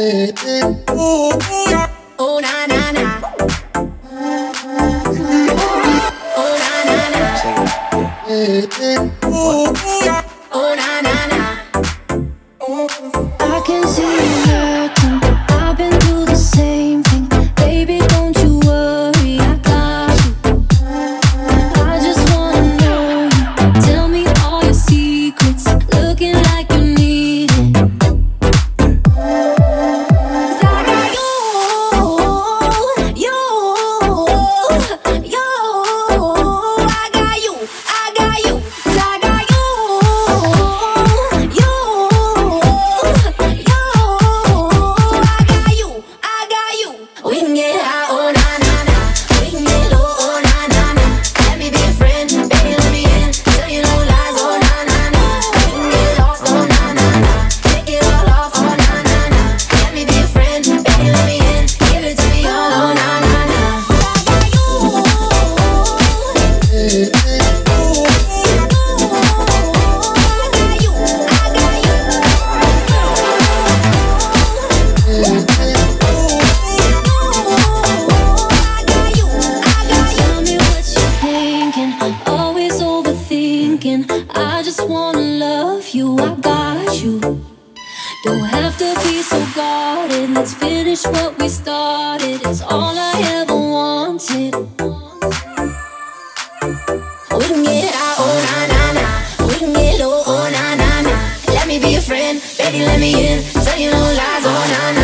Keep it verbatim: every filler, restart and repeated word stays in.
Oh na na na. Oh na na na. Oh na na na. I can see you hurting. I've been through the same thing. Baby, don't you worry, I got you. I just wanna know you. Tell me all your secrets. Looking like you need it. 'Cause I got you, you, you. I got you, I got you. 'Cause I got you, you, you. I got you, I got you. We can get high, oh na na na. We can get low, oh na na na. Let me be a friend, baby, let me in. Tell you no lies, oh na na na. We can get lost, oh na na na. Take it all off, oh na na na. Let me be a friend, baby, let me in. Give it to me all, oh na na na. I got you. I got you, I got you. Tell me what you're thinking. Always overthinking. I just wanna love you. I got you. Don't have to be so guarded. Let's finish what we started. It's all I ever wanted. We can get high, oh na na na. We can get low, oh na na na. Let me be a friend, baby, let me in. Tell you no lies, oh na na.